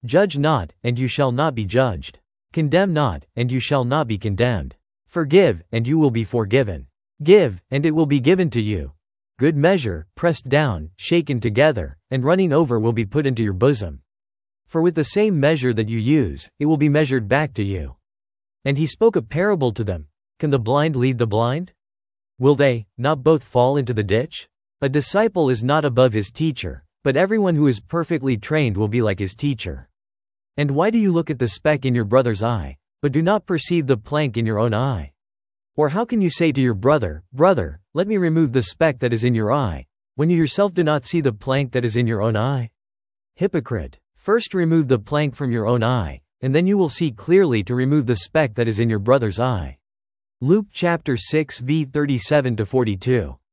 Judge not, and you shall not be judged. Condemn not, and you shall not be condemned. Forgive, and you will be forgiven. Give, and it will be given to you. Good measure, pressed down, shaken together, and running over will be put into your bosom. For with the same measure that you use, it will be measured back to you. And he spoke a parable to them. Can the blind lead the blind? Will they not both fall into the ditch? A disciple is not above his teacher, but everyone who is perfectly trained will be like his teacher. And why do you look at the speck in your brother's eye, but do not perceive the plank in your own eye? Or how can you say to your brother, Brother, let me remove the speck that is in your eye, when you yourself do not see the plank that is in your own eye? Hypocrite! First remove the plank from your own eye, and then you will see clearly to remove the speck that is in your brother's eye. Luke chapter 6 v. 37-42.